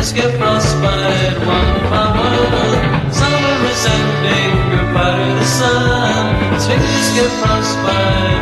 fingers get frostbite one by one. Summer is ending, goodbye to the sun. His fingers get frostbite.